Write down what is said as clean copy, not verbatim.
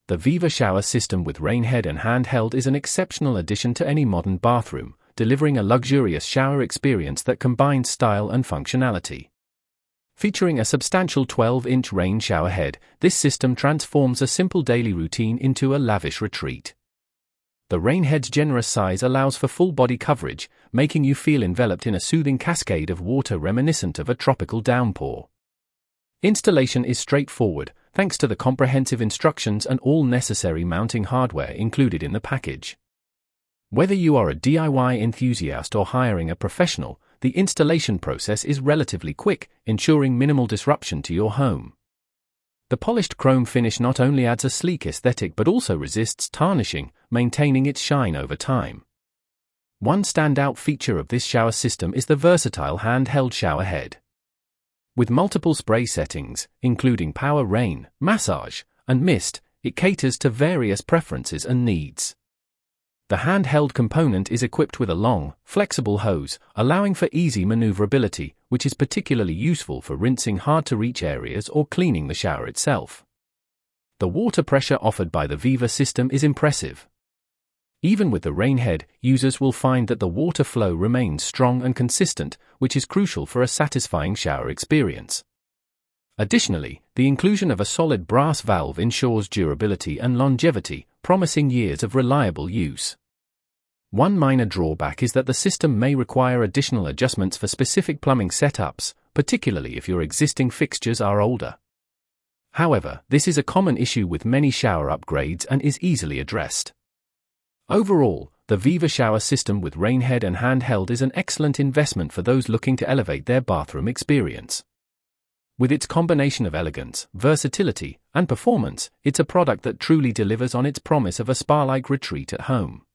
The Viva shower system with rainhead and handheld is an exceptional addition to any modern bathroom, delivering a luxurious shower experience that combines style and functionality. Featuring a substantial 12-inch rain shower head, this system transforms a simple daily routine into a lavish retreat. The rainhead's generous size allows for full body coverage, making you feel enveloped in a soothing cascade of water reminiscent of a tropical downpour. Installation is straightforward, thanks to the comprehensive instructions and all necessary mounting hardware included in the package. Whether you are a DIY enthusiast or hiring a professional, the installation process is relatively quick, ensuring minimal disruption to your home. The polished chrome finish not only adds a sleek aesthetic but also resists tarnishing, maintaining its shine over time. One standout feature of this shower system is the versatile handheld shower head. With multiple spray settings, including power, rain, massage, and mist, it caters to various preferences and needs. The handheld component is equipped with a long, flexible hose, allowing for easy maneuverability, which is particularly useful for rinsing hard-to-reach areas or cleaning the shower itself. The water pressure offered by the Viva system is impressive. Even with the rainhead, users will find that the water flow remains strong and consistent, which is crucial for a satisfying shower experience. Additionally, the inclusion of a solid brass valve ensures durability and longevity, promising years of reliable use. One minor drawback is that the system may require additional adjustments for specific plumbing setups, particularly if your existing fixtures are older. However, this is a common issue with many shower upgrades and is easily addressed. Overall, the Viva shower system with rainhead and handheld is an excellent investment for those looking to elevate their bathroom experience. With its combination of elegance, versatility, and performance, it's a product that truly delivers on its promise of a spa-like retreat at home.